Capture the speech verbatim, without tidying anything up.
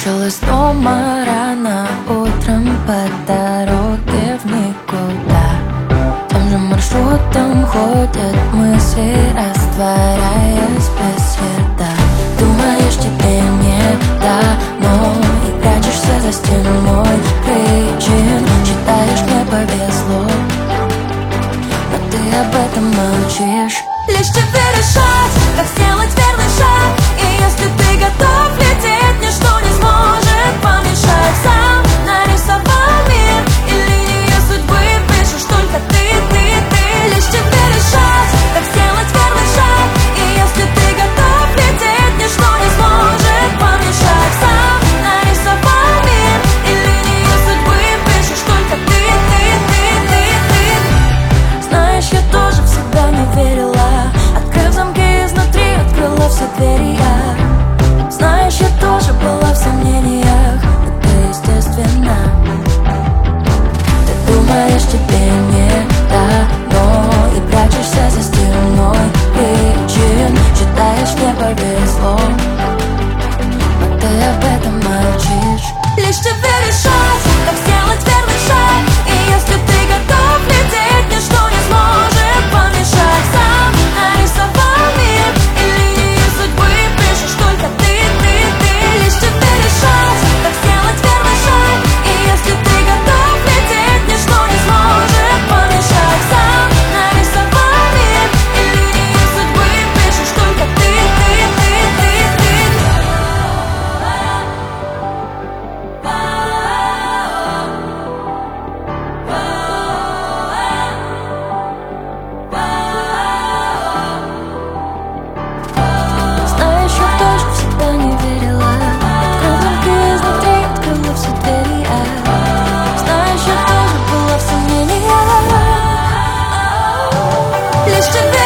Возвращалась дома рано утром по дороге в никуда. Тем же маршрутом ходят мысли, растворяясь без следа. Думаешь, тебе не дано, и прячешься за стеной причин. Считаешь, мне повезло, но ты об этом молчишь. Лишь тебе решать, как сделать верный шаг. И если ты готов лететь, ничто не сможет помешать. Сам нарисовал мир, и линии судьбы пишешь только ты, ты, ты. Лишь тебе решать, как сделать верный шаг. И если ты готов лететь, ничто не сможет помешать. Сам нарисовал мир, и линии судьбы пишешь только ты, ты, ты, ты, ты. Знаешь, я тоже в себя не верила. Открыв замки изнутри, открыла все двери я. Знаешь, я тоже была в сомнениях, это естественно. Ты думаешь, тебе не дано, и прячешься за стеной причин. Считаешь, мне повезло, но ты об этом молчишь. Лишь тебе решать, как сделать верный шаг. И если ты готов лететь, ничто не сможет помешать. Сам нарисовал мир, и линии судьбы пишешь только ты, ты, ты. Лишь тебе решать, как сделать верный шаг. И если ты готов лететь, ничто не сможет помешать. Сам нарисовал мир, и линии судьбы пишешь только ты, ты, ты, ты, ты. Знаешь, я тоже в себя не верила. Открыв замки изнутри, открыла все двери я. Знаешь, я тоже была в сомнениях. Лишь тебе